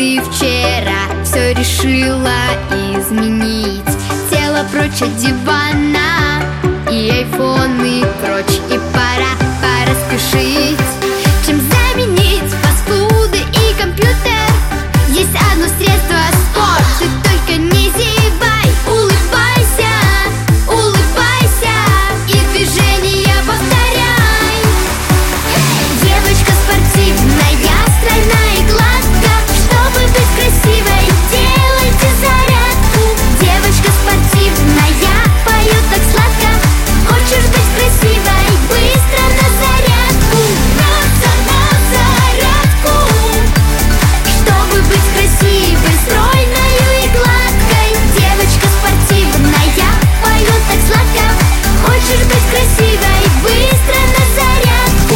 ты вчера все решила изменить. Тело прочь от дивана и айфоны прочь, и пора спешить. Чем заменить фастфуды и компьютер? Есть одно средство — спорт. Ты только не зевай, улыбайся, улыбайся и движения повторяй. Девочка спортивная, стройная и гладкая. Чтобы быть красивой, делайте зарядку. Девочка спортивная, поет так сладко. Хочешь быть красивой, быстро на зарядку. На зарядку. Чтобы быть красивой, стройной и гладкой. Девочка спортивная, поет так сладко. Хочешь быть красивой, быстро на зарядку.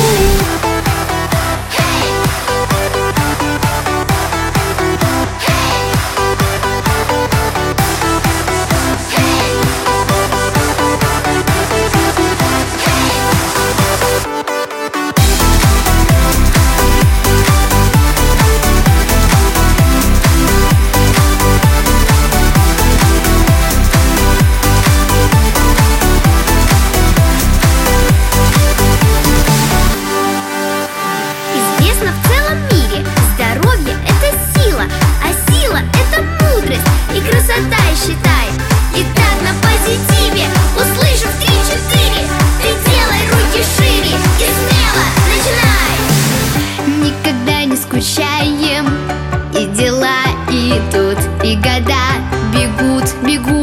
Известно в целом мире: здоровье — это сила, а сила — это мудрость и красота, и считай. Итак, на позитиве, услышав 3-4, ты делай руки шире и смело начинай. Никогда не скучаем, и дела идут, и года бегут.